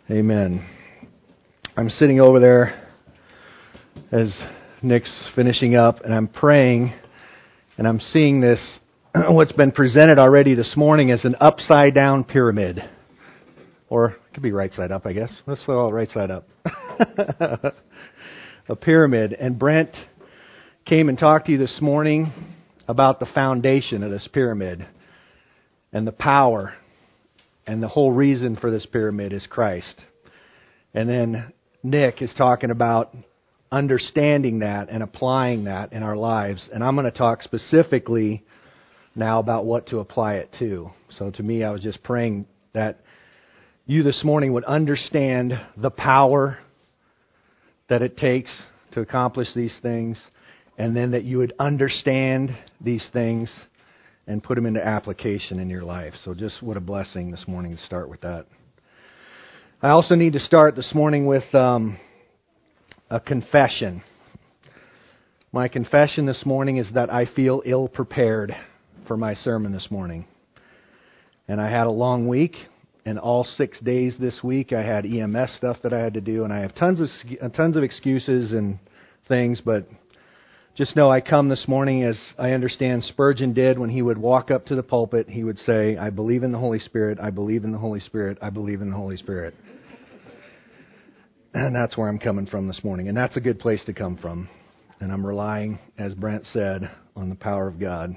Amen. I'm sitting over there as Nick's finishing up, and I'm praying, and I'm seeing this, what's been presented already this morning as an upside-down pyramid. Or it could be right side up, I guess. Let's go right side up. A pyramid. And Brent came and talked to you this morning about the foundation of this pyramid and the power. And the whole reason for this pyramid is Christ. And then Nick is talking about understanding that and applying that in our lives. And I'm going to talk specifically now about what to apply it to. So to me, I was just praying that you this morning would understand the power that it takes to accomplish these things, and then that you would understand these things and put them into application in your life. So just what a blessing this morning to start with that. I also need to start this morning with a confession. My confession this morning is that I feel ill-prepared for my sermon this morning. And I had a long week, and all 6 days this week I had EMS stuff that I had to do, and I have tons of excuses and things, but just know I come this morning as I understand Spurgeon did when he would walk up to the pulpit. He would say, I believe in the Holy Spirit, I believe in the Holy Spirit, I believe in the Holy Spirit. And that's where I'm coming from this morning. And that's a good place to come from. And I'm relying, as Brent said, on the power of God.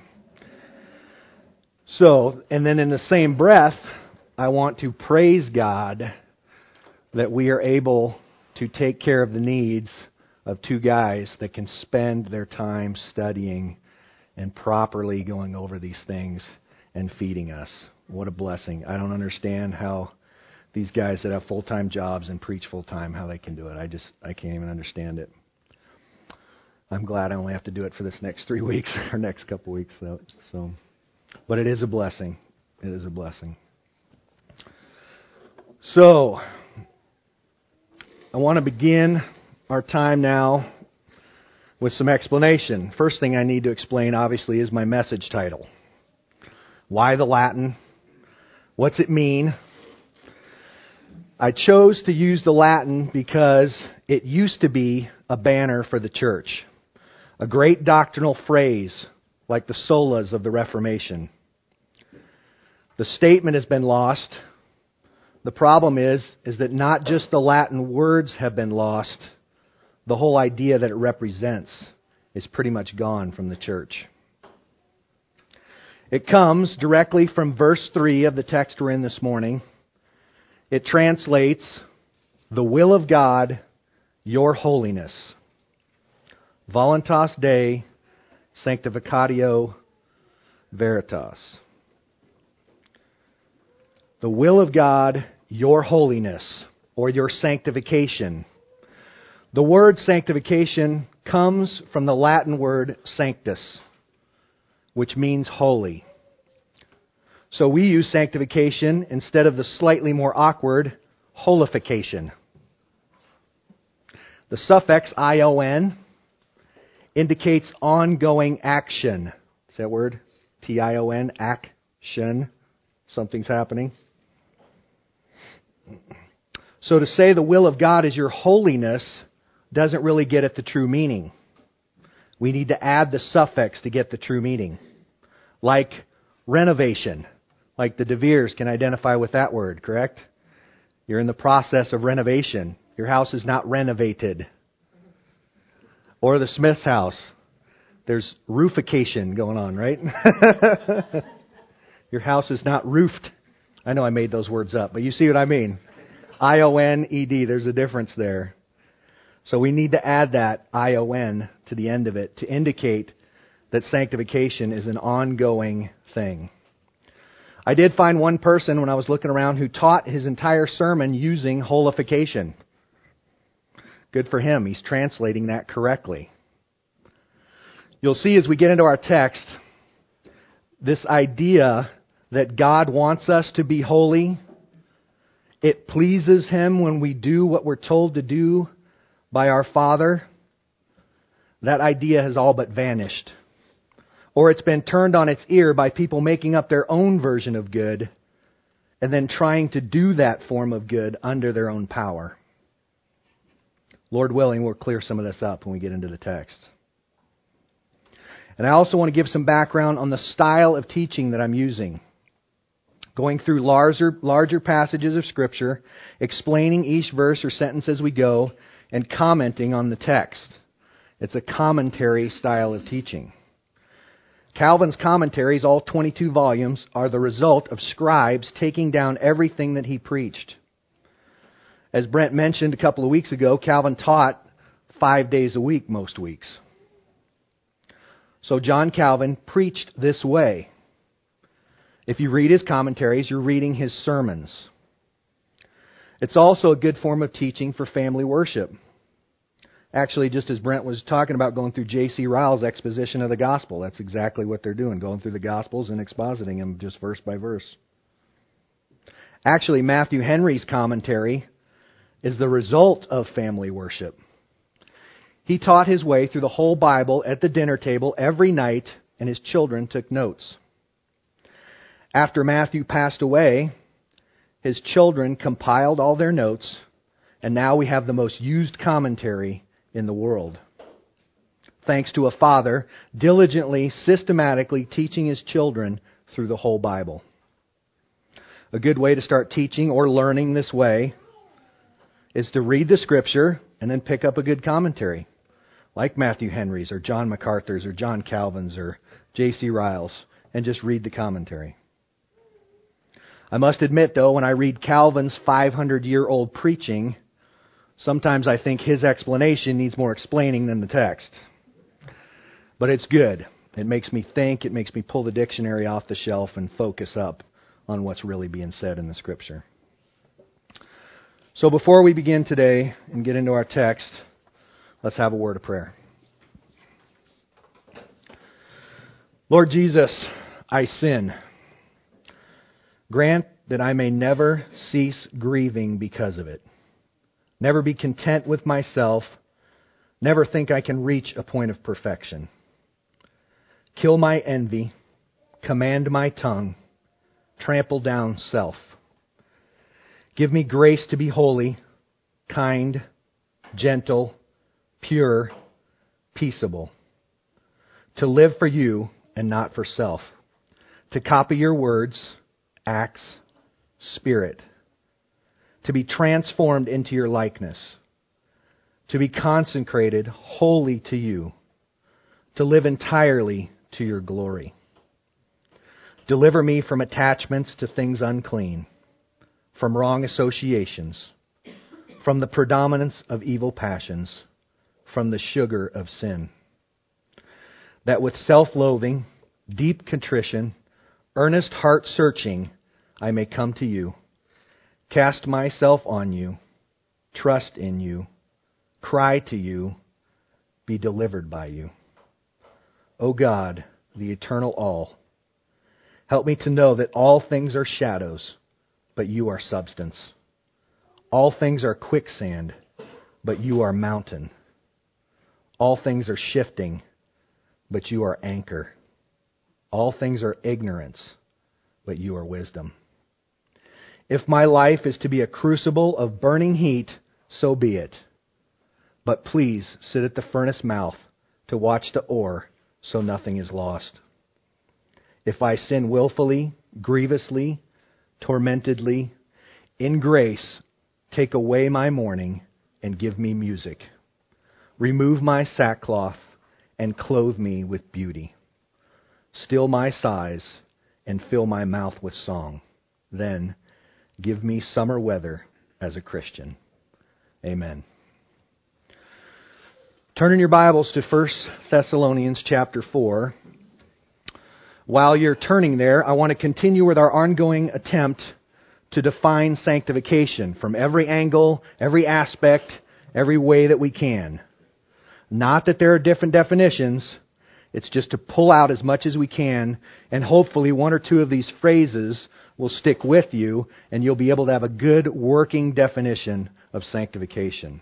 So, and then in the same breath, I want to praise God that we are able to take care of the needs of two guys that can spend their time studying and properly going over these things and feeding us. What a blessing. I don't understand how these guys that have full-time jobs and preach full-time, how they can do it. I can't even understand it. I'm glad I only have to do it for this next 3 weeks or next couple weeks. So, but it is a blessing. It is a blessing. So, I want to begin our time now with some explanation. First thing I need to explain, obviously, is my message title. Why the Latin? What's it mean? I chose to use the Latin because it used to be a banner for the church, a great doctrinal phrase like the solas of the Reformation. The statement has been lost. The problem is that not just the Latin words have been lost, the whole idea that it represents is pretty much gone from the church. It comes directly from verse 3 of the text we're in this morning. It translates, the will of God, your holiness. Voluntas Dei, Sanctificatio Veritas. The will of God, your holiness, or your sanctification. The word sanctification comes from the Latin word sanctus, which means holy. So we use sanctification instead of the slightly more awkward holification. The suffix ion indicates ongoing action. Is that word? T-I-O-N, action. Something's happening. So to say the will of God is your holiness doesn't really get at the true meaning. We need to add the suffix to get the true meaning. Like renovation. Like the De Veres can identify with that word, correct? You're in the process of renovation. Your house is not renovated. Or the Smith's house. There's roofication going on, right? Your house is not roofed. I know I made those words up, but you see what I mean. I-O-N-E-D, there's a difference there. So we need to add that I-O-N to the end of it to indicate that sanctification is an ongoing thing. I did find one person when I was looking around who taught his entire sermon using holification. Good for him. He's translating that correctly. You'll see as we get into our text, this idea that God wants us to be holy. It pleases Him when we do what we're told to do by our Father. That idea has all but vanished. Or it's been turned on its ear by people making up their own version of good and then trying to do that form of good under their own power. Lord willing, we'll clear some of this up when we get into the text. And I also want to give some background on the style of teaching that I'm using. Going through larger passages of Scripture, explaining each verse or sentence as we go, and commenting on the text. It's a commentary style of teaching. Calvin's commentaries, all 22 volumes, are the result of scribes taking down everything that he preached. As Brent mentioned a couple of weeks ago, Calvin taught 5 days a week most weeks. So John Calvin preached this way. If you read his commentaries, you're reading his sermons. It's also a good form of teaching for family worship. Actually, just as Brent was talking about going through J.C. Ryle's exposition of the gospel, that's exactly what they're doing, going through the gospels and expositing them just verse by verse. Actually, Matthew Henry's commentary is the result of family worship. He taught his way through the whole Bible at the dinner table every night, and his children took notes. After Matthew passed away, his children compiled all their notes, and now we have the most used commentary in the world. Thanks to a father diligently, systematically teaching his children through the whole Bible. A good way to start teaching or learning this way is to read the Scripture and then pick up a good commentary, like Matthew Henry's or John MacArthur's or John Calvin's or J.C. Ryle's, and just read the commentary. I must admit, though, when I read Calvin's 500-year-old preaching, sometimes I think his explanation needs more explaining than the text. But it's good. It makes me think. It makes me pull the dictionary off the shelf and focus up on what's really being said in the Scripture. So before we begin today and get into our text, let's have a word of prayer. Lord Jesus, I sin. Grant that I may never cease grieving because of it. Never be content with myself. Never think I can reach a point of perfection. Kill my envy. Command my tongue. Trample down self. Give me grace to be holy, kind, gentle, pure, peaceable. To live for you and not for self. To copy your words, acts, spirit. To be transformed into your likeness. To be consecrated wholly to you. To live entirely to your glory. Deliver me from attachments to things unclean, from wrong associations, from the predominance of evil passions, from the sugar of sin. That with self-loathing, deep contrition, earnest heart searching, I may come to you, cast myself on you, trust in you, cry to you, be delivered by you. O God, the eternal all, help me to know that all things are shadows, but you are substance. All things are quicksand, but you are mountain. All things are shifting, but you are anchor. All things are ignorance, but you are wisdom. If my life is to be a crucible of burning heat, so be it. But please sit at the furnace mouth to watch the ore, so nothing is lost. If I sin willfully, grievously, tormentedly, in grace, take away my mourning and give me music. Remove my sackcloth and clothe me with beauty. Still my sighs and fill my mouth with song. Then give me summer weather as a Christian. Amen. Turn in your Bibles to 1 Thessalonians chapter 4. While you're turning there, I want to continue with our ongoing attempt to define sanctification from every angle, every aspect, every way that we can. Not that there are different definitions. It's just to pull out as much as we can, and hopefully one or two of these phrases will stick with you, and you'll be able to have a good working definition of sanctification.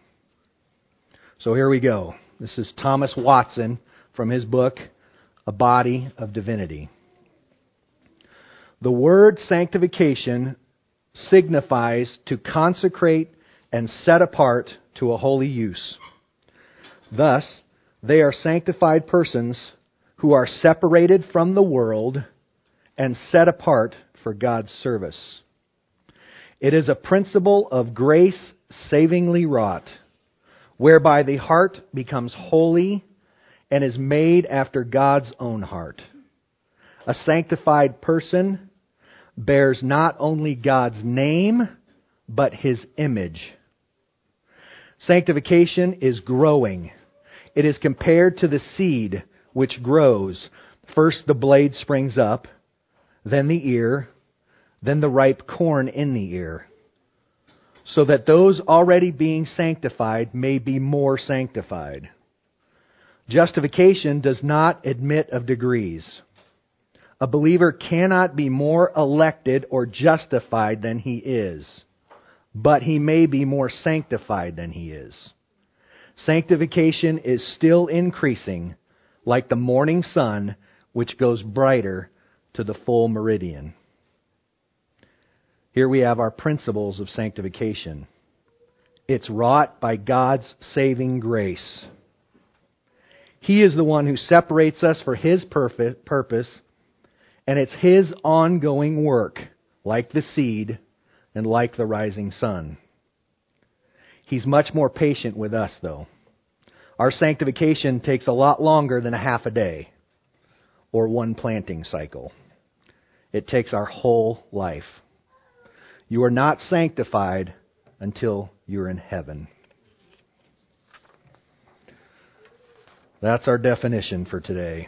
So here we go. This is Thomas Watson from his book, A Body of Divinity. The word sanctification signifies to consecrate and set apart to a holy use. Thus, they are sanctified persons who are separated from the world and set apart for God's service. It is a principle of grace savingly wrought, whereby the heart becomes holy and is made after God's own heart. A sanctified person bears not only God's name, but His image. Sanctification is growing. It is compared to the seed which grows. First the blade springs up, then the ear, then the ripe corn in the ear, so that those already being sanctified may be more sanctified. Justification does not admit of degrees. A believer cannot be more elected or justified than he is, but he may be more sanctified than he is. Sanctification is still increasing, like the morning sun, which goes brighter to the full meridian. Here we have our principles of sanctification. It's wrought by God's saving grace. He is the one who separates us for His purpose, and it's His ongoing work, like the seed and like the rising sun. He's much more patient with us, though. Our sanctification takes a lot longer than a half a day or one planting cycle. It takes our whole life. You are not sanctified until you're in heaven. That's our definition for today.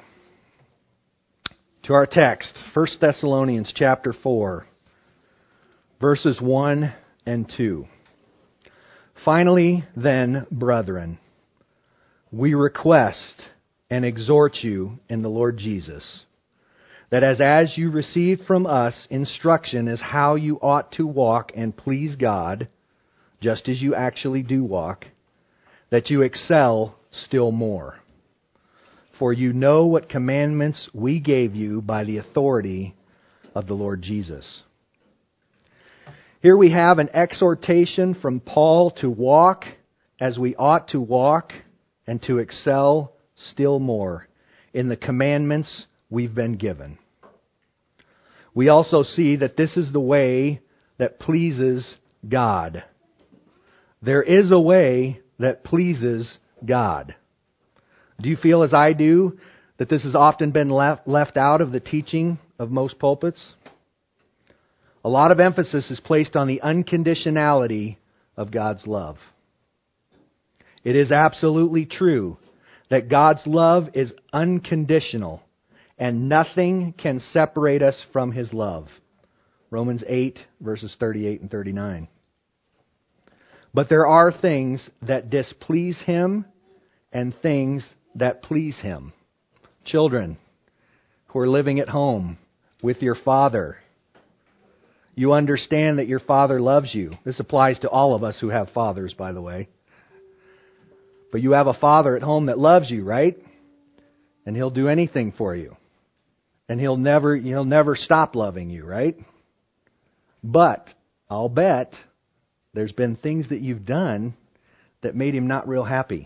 To our text, 1 Thessalonians chapter 4, verses 1 and 2. Finally, then, brethren, we request and exhort you in the Lord Jesus, that as you received from us instruction as how you ought to walk and please God, just as you actually do walk, that you excel still more. For you know what commandments we gave you by the authority of the Lord Jesus. Here we have an exhortation from Paul to walk as we ought to walk and to excel still more in the commandments we've been given. We also see that this is the way that pleases God. There is a way that pleases God. Do you feel as I do that this has often been left out of the teaching of most pulpits? A lot of emphasis is placed on the unconditionality of God's love. It is absolutely true that God's love is unconditional and nothing can separate us from His love. Romans 8, verses 38 and 39. But there are things that displease Him and things that please Him. Children who are living at home with your father, you understand that your father loves you. This applies to all of us who have fathers, by the way. But you have a father at home that loves you, right? And He'll do anything for you. And He'll never stop loving you, right? But I'll bet there's been things that you've done that made Him not real happy.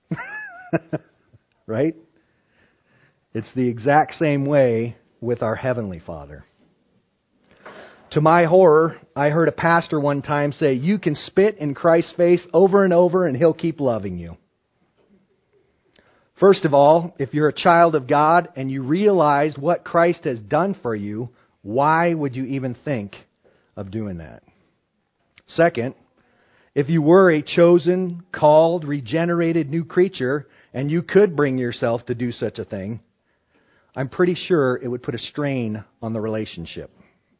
Right? It's the exact same way with our Heavenly Father. To my horror, I heard a pastor one time say, you can spit in Christ's face over and over and He'll keep loving you. First of all, if you're a child of God and you realize what Christ has done for you, why would you even think of doing that? Second, if you were a chosen, called, regenerated new creature, and you could bring yourself to do such a thing, I'm pretty sure it would put a strain on the relationship.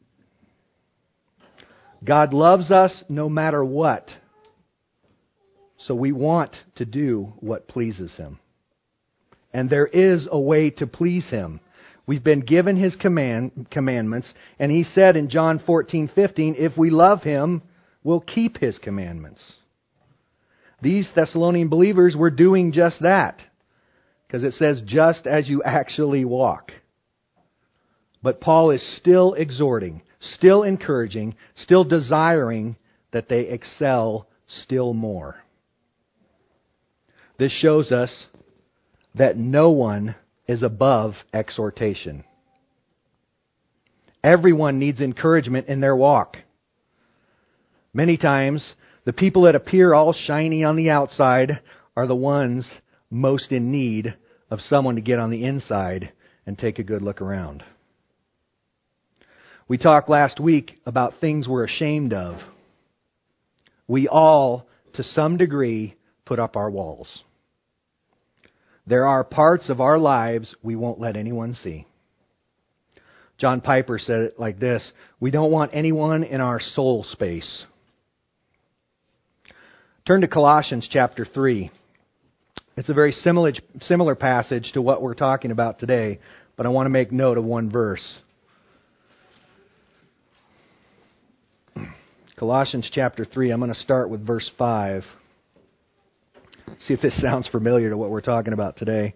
God loves us no matter what, so we want to do what pleases Him. And there is a way to please Him. We've been given His commandments, and He said in John 14:15, if we love Him, we'll keep His commandments. These Thessalonian believers were doing just that, because it says, just as you actually walk. But Paul is still exhorting, still encouraging, still desiring that they excel still more. This shows us that no one is above exhortation. Everyone needs encouragement in their walk. Many times, the people that appear all shiny on the outside are the ones most in need of someone to get on the inside and take a good look around. We talked last week about things we're ashamed of. We all, to some degree, put up our walls. There are parts of our lives we won't let anyone see. John Piper said it like this: we don't want anyone in our soul space. Turn to Colossians chapter 3. It's a very similar passage to what we're talking about today, but I want to make note of one verse. Colossians chapter 3, I'm going to start with verse 5. See if this sounds familiar to what we're talking about today.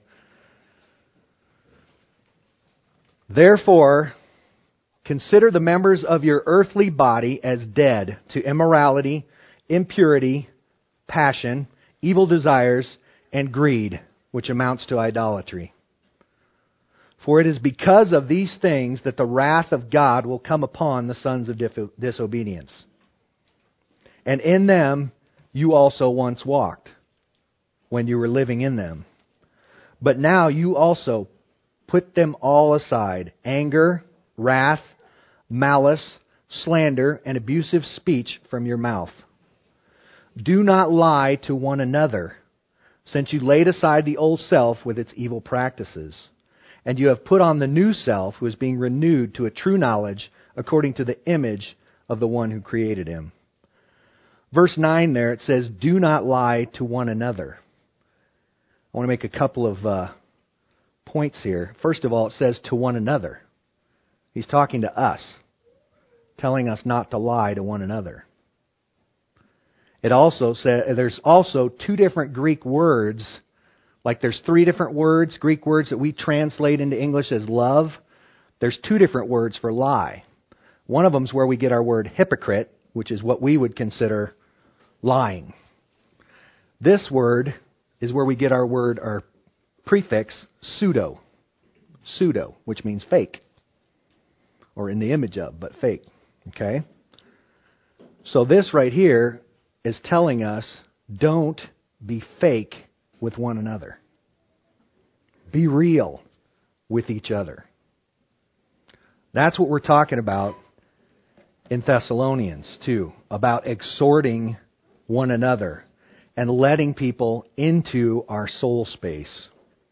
Therefore, consider the members of your earthly body as dead to immorality, impurity, passion, evil desires, and greed, which amounts to idolatry. For it is because of these things that the wrath of God will come upon the sons of disobedience. And in them you also once walked, when you were living in them. But now you also put them all aside: anger, wrath, malice, slander, and abusive speech from your mouth. Do not lie to one another, since you laid aside the old self with its evil practices, and you have put on the new self, who is being renewed to a true knowledge according to the image of the one who created him. Verse 9 there, it says, do not lie to one another. I want to make a couple of points here. First of all, it says to one another. He's talking to us, telling us not to lie to one another. It also says there's also two different Greek words, like there's three different words, Greek words that we translate into English as love. There's two different words for lie. One of them is where we get our word hypocrite, which is what we would consider lying. This word is where we get our prefix pseudo, which means fake, or in the image of, but fake. Okay? So this right here is telling us, don't be fake with one another. Be real with each other. That's what we're talking about in Thessalonians too, about exhorting one another and letting people into our soul space.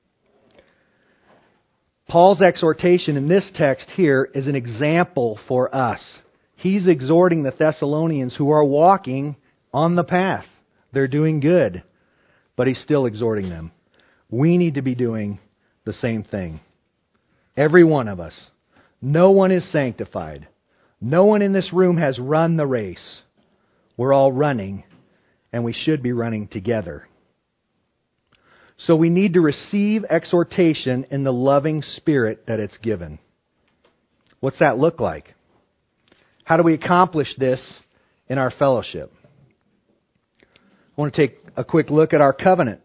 Paul's exhortation in this text here is an example for us. He's exhorting the Thessalonians who are walking on the path. They're doing good, but he's still exhorting them. We need to be doing the same thing. Every one of us. No one is sanctified. No one in this room has run the race. We're all running, and we should be running together. So we need to receive exhortation in the loving spirit that it's given. What's that look like? How do we accomplish this in our fellowship? I want to take a quick look at our covenant.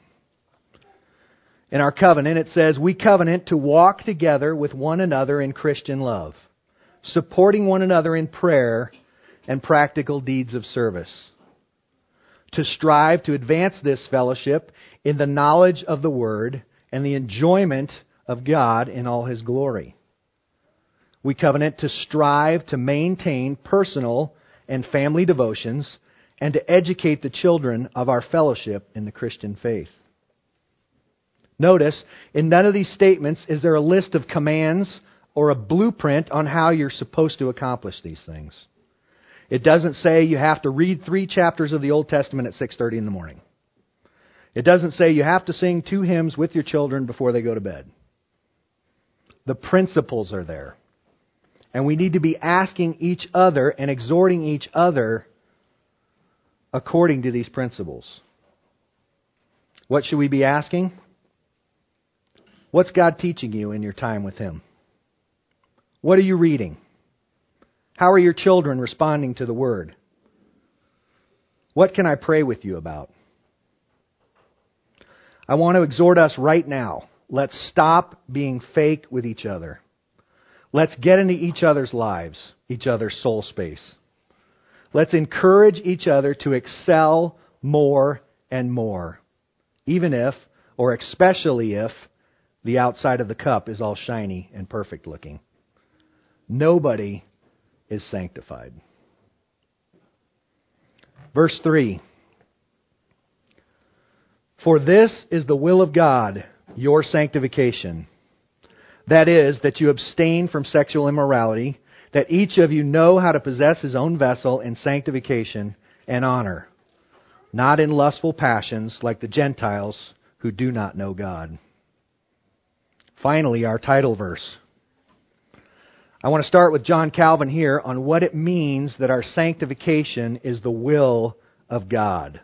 In our covenant, it says, we covenant to walk together with one another in Christian love, supporting one another in prayer and practical deeds of service, to strive to advance this fellowship in the knowledge of the Word and the enjoyment of God in all His glory. We covenant to strive to maintain personal and family devotions and to educate the children of our fellowship in the Christian faith. Notice, in none of these statements is there a list of commands or a blueprint on how you're supposed to accomplish these things. It doesn't say you have to read 3 chapters of the Old Testament at 6:30 in the morning. It doesn't say you have to sing 2 hymns with your children before they go to bed. The principles are there. And we need to be asking each other and exhorting each other according to these principles. What should we be asking? What's God teaching you in your time with Him? What are you reading? How are your children responding to the Word? What can I pray with you about? I want to exhort us right now. Let's stop being fake with each other. Let's get into each other's lives, each other's soul space. Let's encourage each other to excel more and more, even if, or especially if, the outside of the cup is all shiny and perfect looking. Nobody is sanctified. Verse 3. For this is the will of God, your sanctification. That is, that you abstain from sexual immorality, that each of you know how to possess his own vessel in sanctification and honor, not in lustful passions like the Gentiles who do not know God. Finally, our title verse. I want to start with John Calvin here on what it means that our sanctification is the will of God.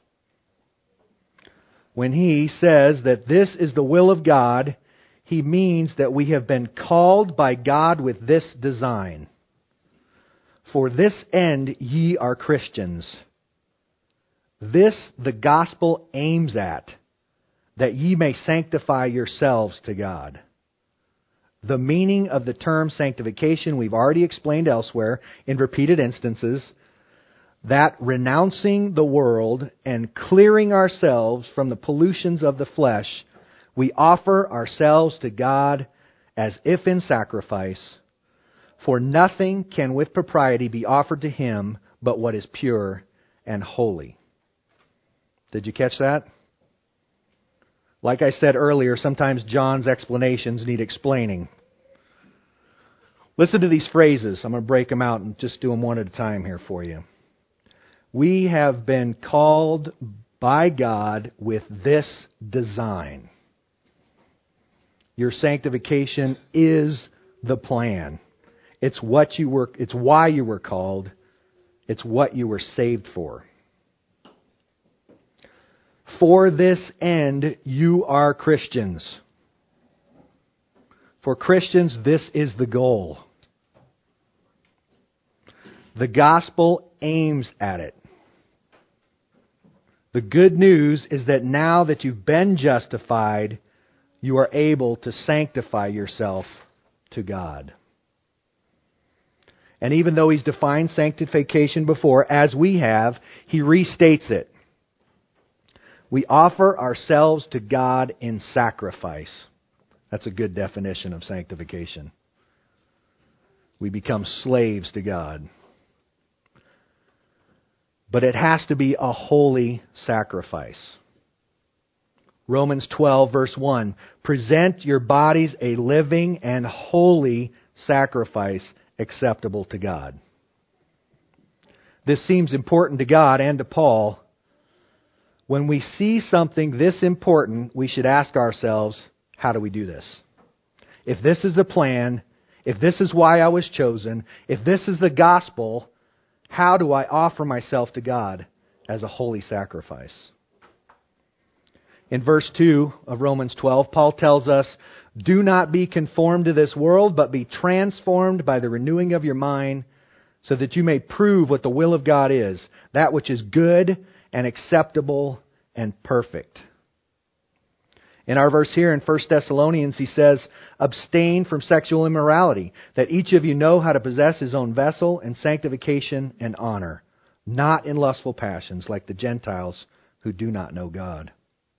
When he says that this is the will of God, he means that we have been called by God with this design. For this end ye are Christians. This the gospel aims at, that ye may sanctify yourselves to God. The meaning of the term sanctification we've already explained elsewhere in repeated instances, that renouncing the world and clearing ourselves from the pollutions of the flesh, we offer ourselves to God as if in sacrifice, for nothing can with propriety be offered to Him but what is pure and holy. Did you catch that? Like I said earlier, sometimes John's explanations need explaining. Listen to these phrases. I'm going to break them out and just do them one at a time here for you. We have been called by God with this design. Your sanctification is the plan. It's why you were called. It's what you were saved for. For this end, you are Christians. For Christians, this is the goal. The gospel aims at it. The good news is that now that you've been justified, you are able to sanctify yourself to God. And even though he's defined sanctification before, as we have, he restates it. We offer ourselves to God in sacrifice. That's a good definition of sanctification. We become slaves to God. But it has to be a holy sacrifice. Romans 12, verse 1. Present your bodies a living and holy sacrifice acceptable to God. This seems important to God and to Paul. When we see something this important, we should ask ourselves, how do we do this? If this is the plan, if this is why I was chosen, if this is the gospel, how do I offer myself to God as a holy sacrifice? In verse 2 of Romans 12, Paul tells us, do not be conformed to this world, but be transformed by the renewing of your mind, so that you may prove what the will of God is, that which is good and acceptable and perfect. In our verse here in 1 Thessalonians, he says, abstain from sexual immorality, that each of you know how to possess his own vessel in sanctification and honor, not in lustful passions like the Gentiles who do not know God.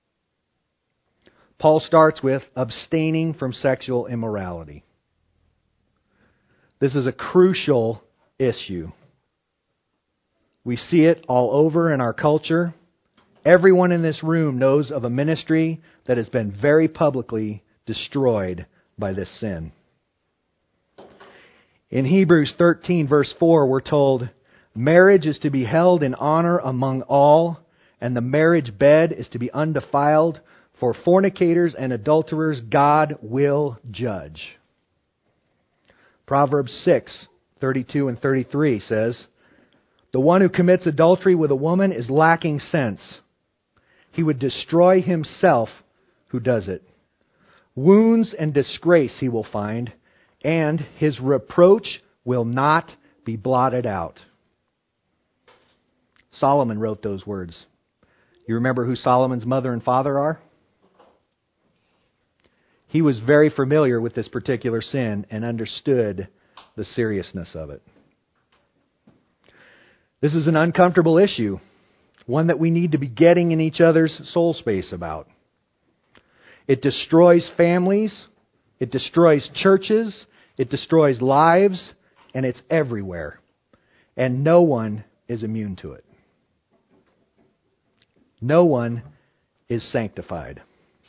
Paul starts with abstaining from sexual immorality. This is a crucial issue. We see it all over in our culture. Everyone in this room knows of a ministry that has been very publicly destroyed by this sin. In Hebrews 13, verse 4, we're told, marriage is to be held in honor among all, and the marriage bed is to be undefiled, for fornicators and adulterers God will judge. Proverbs 6, 32 and 33 says, the one who commits adultery with a woman is lacking sense. He would destroy himself who does it. Wounds and disgrace he will find, and his reproach will not be blotted out. Solomon wrote those words. You remember who Solomon's mother and father are? He was very familiar with this particular sin and understood the seriousness of it. This is an uncomfortable issue, one that we need to be getting in each other's soul space about. It destroys families, it destroys churches, it destroys lives, and it's everywhere. And no one is immune to it. No one is sanctified.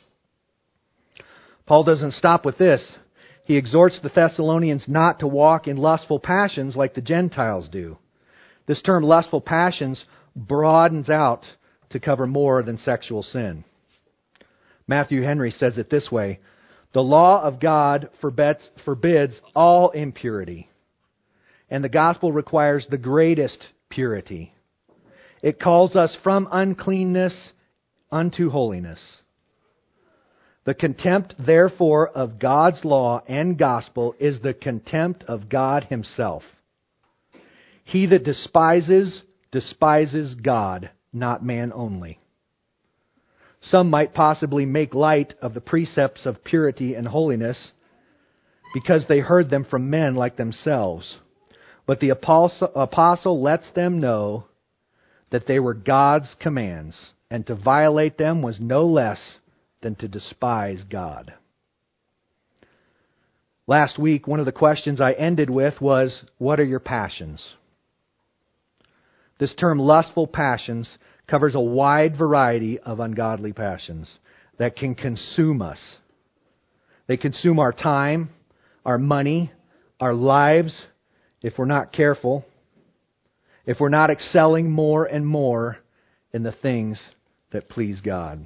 Paul doesn't stop with this. He exhorts the Thessalonians not to walk in lustful passions like the Gentiles do. This term lustful passions broadens out to cover more than sexual sin. Matthew Henry says it this way: the law of God forbids all impurity, and the gospel requires the greatest purity. It calls us from uncleanness unto holiness. The contempt, therefore, of God's law and gospel is the contempt of God Himself. He that despises God, not man only. Some might possibly make light of the precepts of purity and holiness because they heard them from men like themselves. But the apostle lets them know that they were God's commands, and to violate them was no less than to despise God. Last week, one of the questions I ended with was, what are your passions? This term, lustful passions, covers a wide variety of ungodly passions that can consume us. They consume our time, our money, our lives, if we're not careful, if we're not excelling more and more in the things that please God.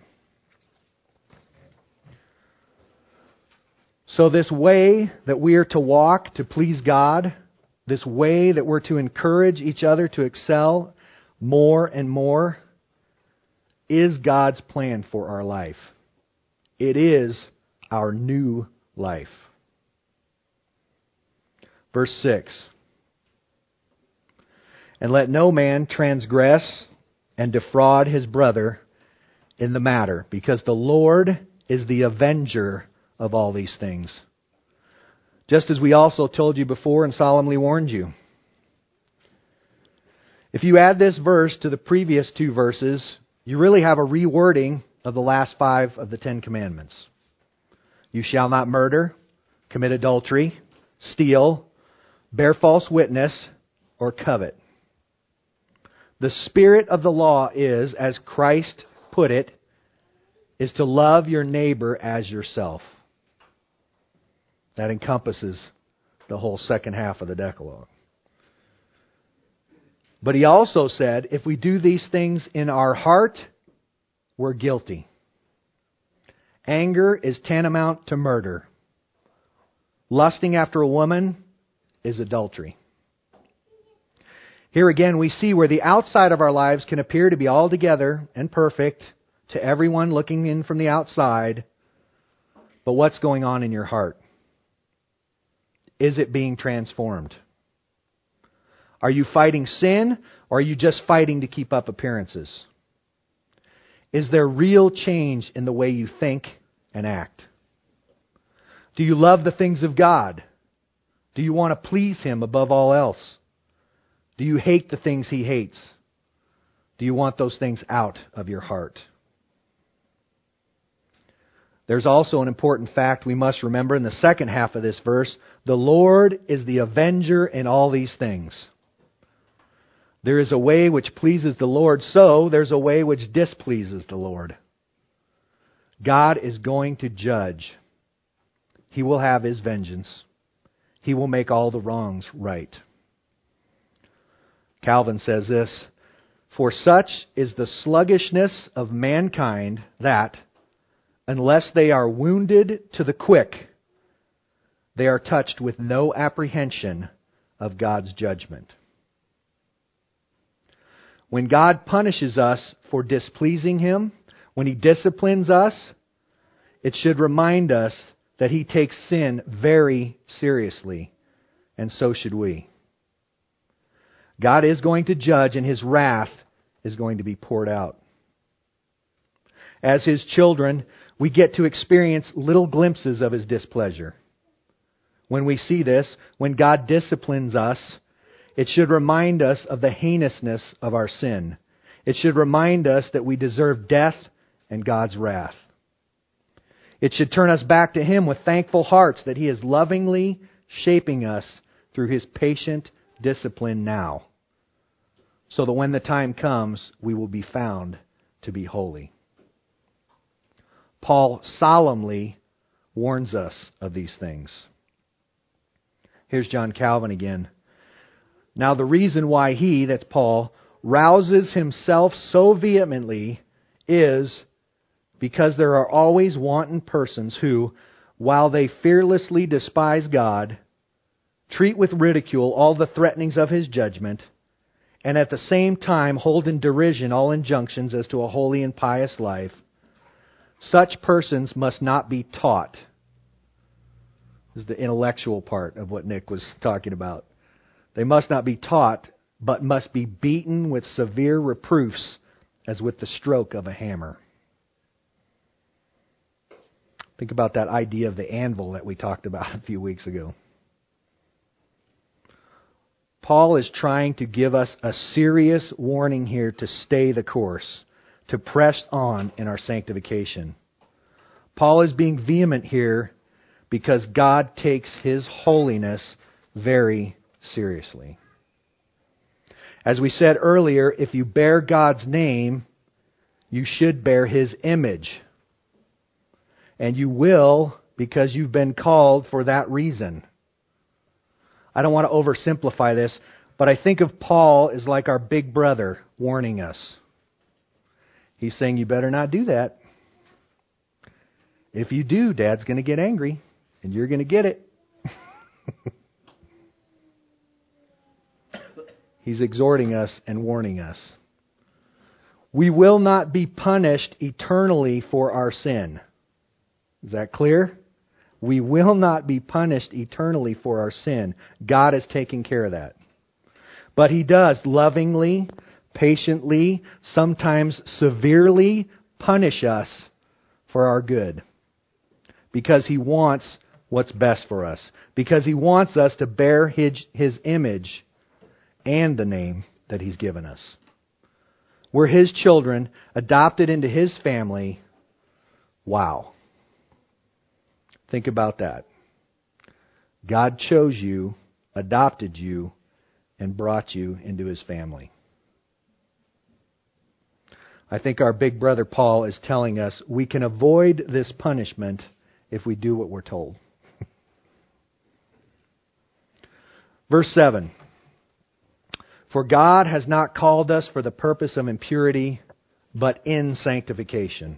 So this way that we are to walk to please God, this way that we're to encourage each other to excel more and more, is God's plan for our life. It is our new life. Verse 6. And let no man transgress and defraud his brother in the matter, because the Lord is the avenger of all these things. Just as we also told you before and solemnly warned you. If you add this verse to the previous two verses, you really have a rewording of the last 5 of the 10 commandments. You shall not murder, commit adultery, steal, bear false witness, or covet. The spirit of the law is, as Christ put it, is to love your neighbor as yourself. That encompasses the whole second half of the Decalogue. But he also said, if we do these things in our heart, we're guilty. Anger is tantamount to murder. Lusting after a woman is adultery. Here again we see where the outside of our lives can appear to be all together and perfect to everyone looking in from the outside. But what's going on in your heart? Is it being transformed? Are you fighting sin, or are you just fighting to keep up appearances? Is there real change in the way you think and act? Do you love the things of God? Do you want to please Him above all else? Do you hate the things He hates? Do you want those things out of your heart? There's also an important fact we must remember in the second half of this verse. The Lord is the avenger in all these things. There is a way which pleases the Lord, so there's a way which displeases the Lord. God is going to judge. He will have His vengeance. He will make all the wrongs right. Calvin says this, for such is the sluggishness of mankind that, unless they are wounded to the quick, they are touched with no apprehension of God's judgment. When God punishes us for displeasing Him, when He disciplines us, it should remind us that He takes sin very seriously, and so should we. God is going to judge, and His wrath is going to be poured out. As His children, we get to experience little glimpses of His displeasure. When we see this, when God disciplines us, it should remind us of the heinousness of our sin. It should remind us that we deserve death and God's wrath. It should turn us back to Him with thankful hearts that He is lovingly shaping us through His patient discipline now, so that when the time comes, we will be found to be holy. Paul solemnly warns us of these things. Here's John Calvin again. Now the reason why he, that's Paul, rouses himself so vehemently is because there are always wanton persons who, while they fearlessly despise God, treat with ridicule all the threatenings of His judgment, and at the same time hold in derision all injunctions as to a holy and pious life. Such persons must not be taught. This is the intellectual part of what Nick was talking about. They must not be taught, but must be beaten with severe reproofs as with the stroke of a hammer. Think about that idea of the anvil that we talked about a few weeks ago. Paul is trying to give us a serious warning here to stay the course, to press on in our sanctification. Paul is being vehement here because God takes His holiness very seriously. As we said earlier, if you bear God's name, you should bear His image. And you will because you've been called for that reason. I don't want to oversimplify this, but I think of Paul as like our big brother warning us. He's saying, you better not do that. If you do, Dad's going to get angry, and you're going to get it. He's exhorting us and warning us. We will not be punished eternally for our sin. Is that clear? We will not be punished eternally for our sin. God is taking care of that. But He does lovingly, patiently, sometimes severely punish us for our good. Because He wants what's best for us. Because He wants us to bear His image and the name that He's given us. We're His children, adopted into His family. Wow. Think about that. God chose you, adopted you, and brought you into His family. I think our big brother Paul is telling us we can avoid this punishment if we do what we're told. Verse 7. For God has not called us for the purpose of impurity, but in sanctification.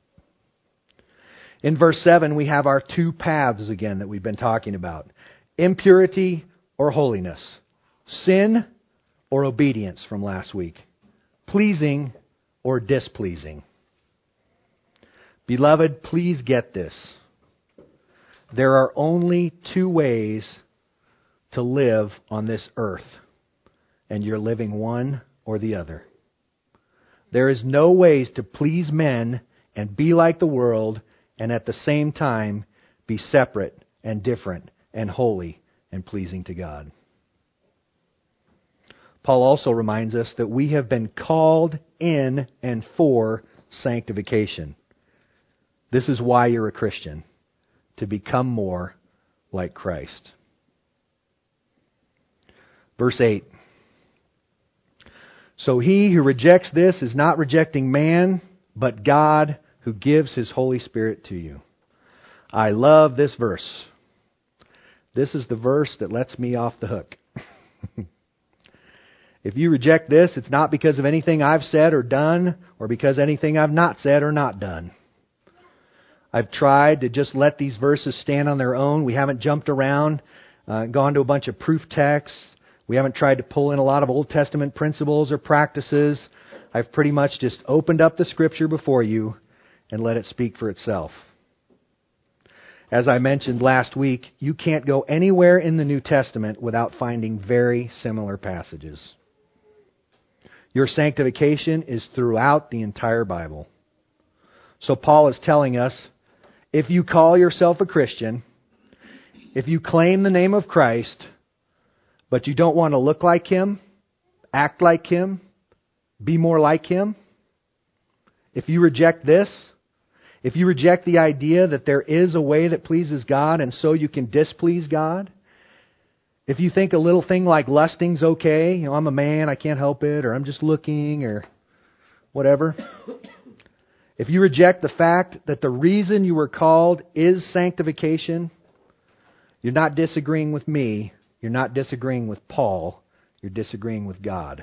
In verse 7, we have our two paths again that we've been talking about. Impurity or holiness. Sin or obedience from last week. Pleasing or displeasing. Beloved, please get this. There are only two ways to live on this earth, and you're living one or the other. There is no ways to please men and be like the world and at the same time be separate and different and holy and pleasing to God. Paul also reminds us that we have been called in and for sanctification. This is why you're a Christian, to become more like Christ. Verse 8. So he who rejects this is not rejecting man, but God, who gives His Holy Spirit to you. I love this verse. This is the verse that lets me off the hook. If you reject this, it's not because of anything I've said or done, or because anything I've not said or not done. I've tried to just let these verses stand on their own. We haven't jumped around, gone to a bunch of proof texts. We haven't tried to pull in a lot of Old Testament principles or practices. I've pretty much just opened up the Scripture before you and let it speak for itself. As I mentioned last week, you can't go anywhere in the New Testament without finding very similar passages. Your sanctification is throughout the entire Bible. So Paul is telling us, if you call yourself a Christian, if you claim the name of Christ, but you don't want to look like Him, act like Him, be more like Him, if you reject this, if you reject the idea that there is a way that pleases God and so you can displease God, if you think a little thing like lusting's okay, I'm a man, I can't help it, or I'm just looking, or whatever. If you reject the fact that the reason you were called is sanctification, you're not disagreeing with me, you're not disagreeing with Paul, you're disagreeing with God.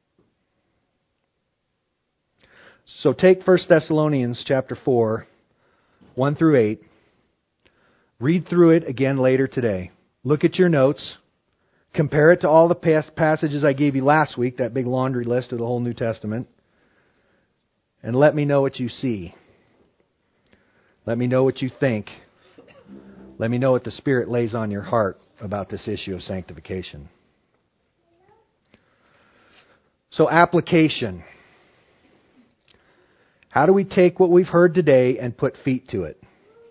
So take 1 Thessalonians chapter 4, 1 through 8. Read through it again later today. Look at your notes. Compare it to all the past passages I gave you last week, that big laundry list of the whole New Testament. And let me know what you see. Let me know what you think. Let me know what the Spirit lays on your heart about this issue of sanctification. So, application. How do we take what we've heard today and put feet to it?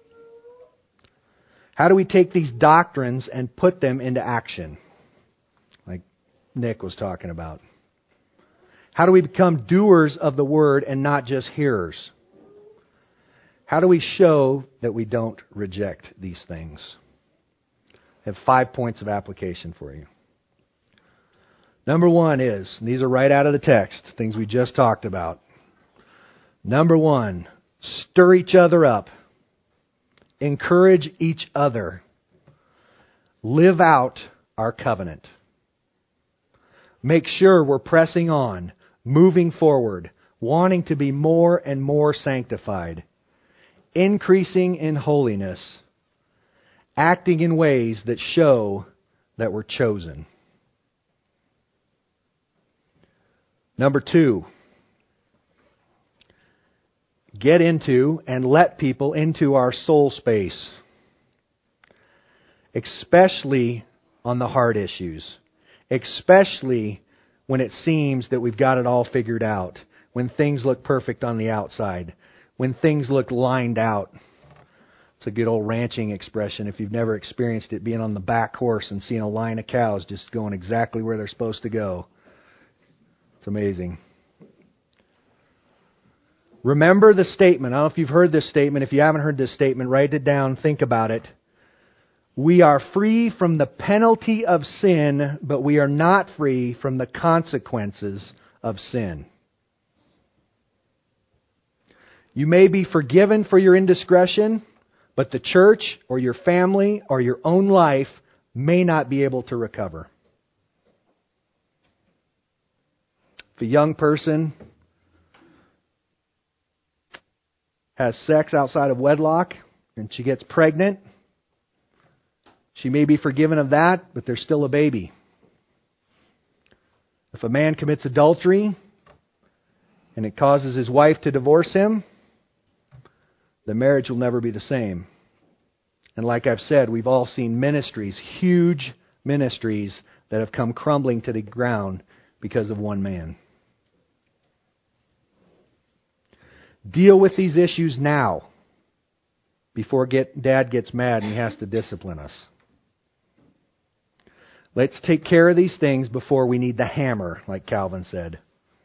How do we take these doctrines and put them into action? Like Nick was talking about. How do we become doers of the Word and not just hearers? How do we show that we don't reject these things? I have 5 points of application for you. Number 1 is, and these are right out of the text, things we just talked about. Number 1, stir each other up. Encourage each other. Live out our covenant. Make sure we're pressing on, moving forward, wanting to be more and more sanctified, increasing in holiness, acting in ways that show that we're chosen. Number 2, get into and let people into our soul space, especially on the hard issues, especially when it seems that we've got it all figured out, when things look perfect on the outside, when things look lined out. It's a good old ranching expression if you've never experienced it, being on the back horse and seeing a line of cows just going exactly where they're supposed to go. It's amazing. Remember the statement. I don't know if you've heard this statement. If you haven't heard this statement, write it down, think about it. We are free from the penalty of sin, but we are not free from the consequences of sin. You may be forgiven for your indiscretion, but the church or your family or your own life may not be able to recover. If a young person has sex outside of wedlock and she gets pregnant, she may be forgiven of that, but there's still a baby. If a man commits adultery and it causes his wife to divorce him, the marriage will never be the same. And like I've said, we've all seen ministries, huge ministries, that have come crumbling to the ground because of one man. Deal with these issues now, before Dad gets mad and he has to discipline us. Let's take care of these things before we need the hammer, like Calvin said.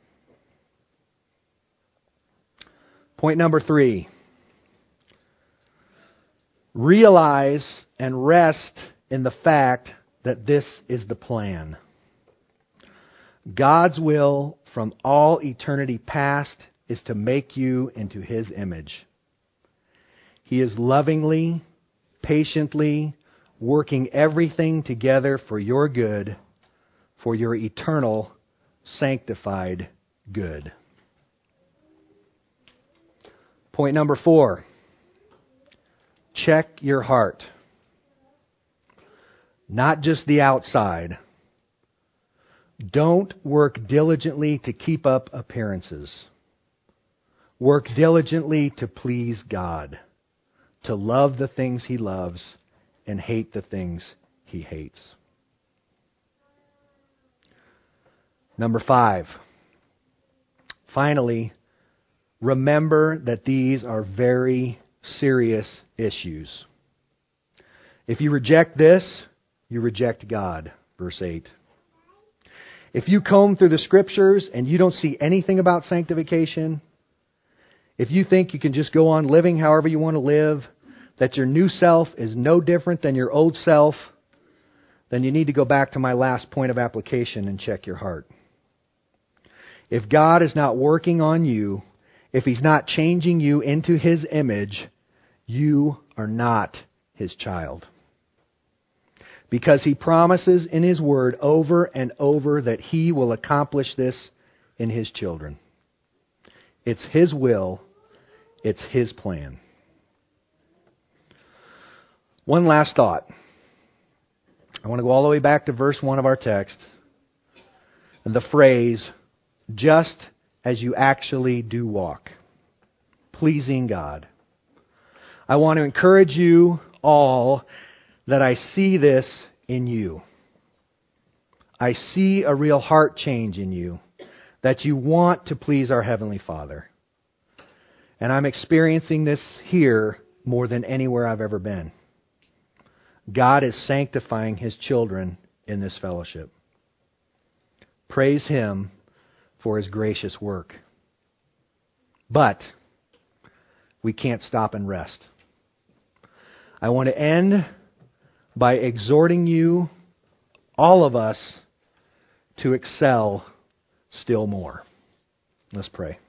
Point number 3. Realize and rest in the fact that this is the plan. God's will from all eternity past is to make you into His image. He is lovingly, patiently working everything together for your good, for your eternal, sanctified good. Point number 4. Check your heart. Not just the outside. Don't work diligently to keep up appearances. Work diligently to please God, to love the things He loves and hate the things He hates. Number 5. Finally, remember that these are very serious issues. If you reject this, you reject God. Verse 8. If you comb through the Scriptures and you don't see anything about sanctification, if you think you can just go on living however you want to live, that your new self is no different than your old self, then you need to go back to my last point of application and check your heart. If God is not working on you, if He's not changing you into His image, you are not His child. Because He promises in His Word over and over that He will accomplish this in His children. It's His will. It's His plan. One last thought. I want to go all the way back to verse 1 of our text. And the phrase, just as you actually do walk. Pleasing God. I want to encourage you all that I see this in you. I see a real heart change in you, that you want to please our Heavenly Father. And I'm experiencing this here more than anywhere I've ever been. God is sanctifying His children in this fellowship. Praise Him for His gracious work. But we can't stop and rest. I want to end by exhorting you, all of us, to excel still more. Let's pray.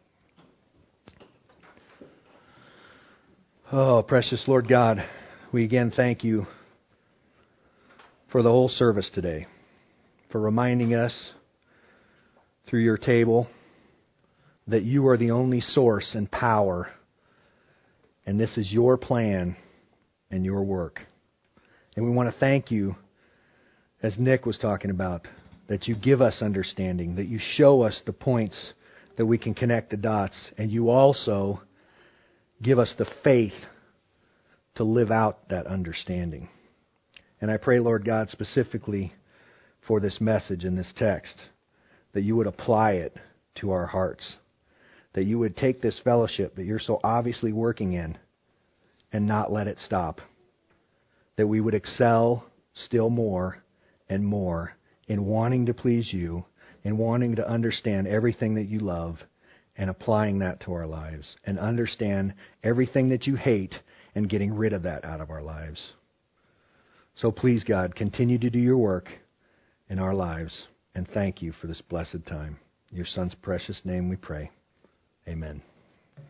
Oh, precious Lord God, we again thank You for the whole service today, for reminding us through Your table that You are the only source and power, and this is Your plan and Your work. And we want to thank You, as Nick was talking about, that You give us understanding, that You show us the points that we can connect the dots, and You also give us the faith to live out that understanding. And I pray, Lord God, specifically for this message and this text, that You would apply it to our hearts, that You would take this fellowship that You're so obviously working in and not let it stop. That we would excel still more and more in wanting to please You, in wanting to understand everything that You love and applying that to our lives, and understand everything that You hate and getting rid of that out of our lives. So please, God, continue to do Your work in our lives, and thank You for this blessed time. In Your Son's precious name we pray. Amen.